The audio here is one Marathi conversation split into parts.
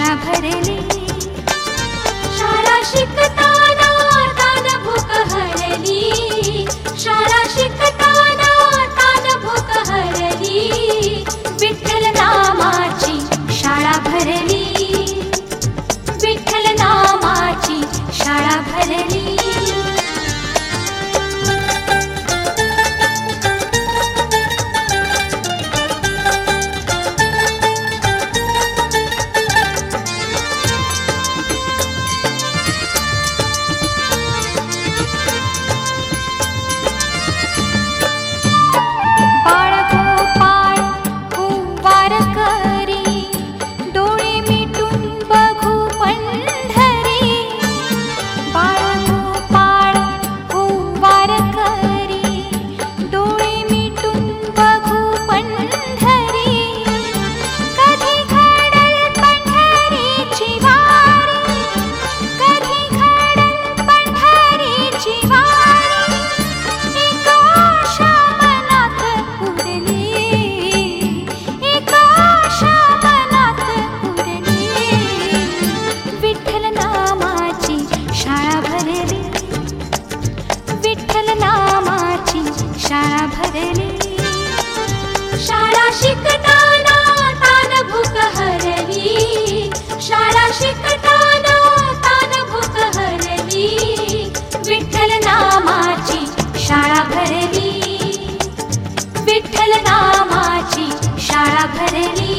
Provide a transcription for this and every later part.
शाळा भरली. शाळा शिकताना तान भूक हरली. शाळा शिकताना तान भूक हरली. विठ्ठल नामाची शाळा भरली. विठ्ठल नामाची शाळा भरली. शाळा भरली. शाळा शिकताना तान भूक हरली. शाळा शिकताना तान भूक हरली. विठ्ठल नामाची शाळा भरली. विठ्ठल नामाची शाळा भरली.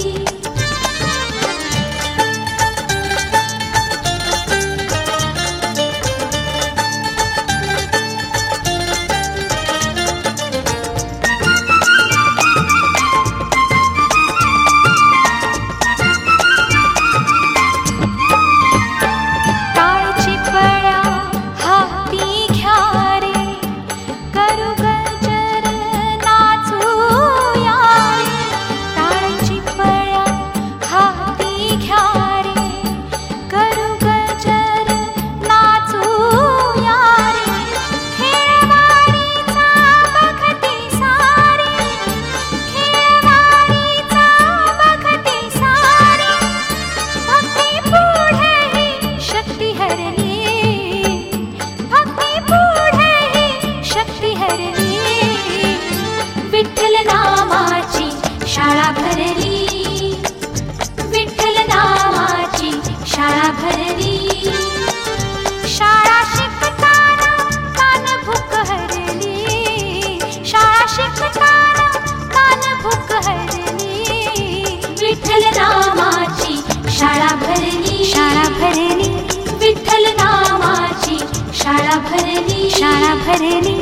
विठ्ठल नामाची शाळा भरली. विठ्ठल नामाची शाळा भरली. शाळा शिकताना तान भूक हरली. शाळा शिकताना तान भूक हरली. विठ्ठल नामाची शाळा भरली. शाळा भरली. विठ्ठल नामाची शाळा भरली. शाळा भरली.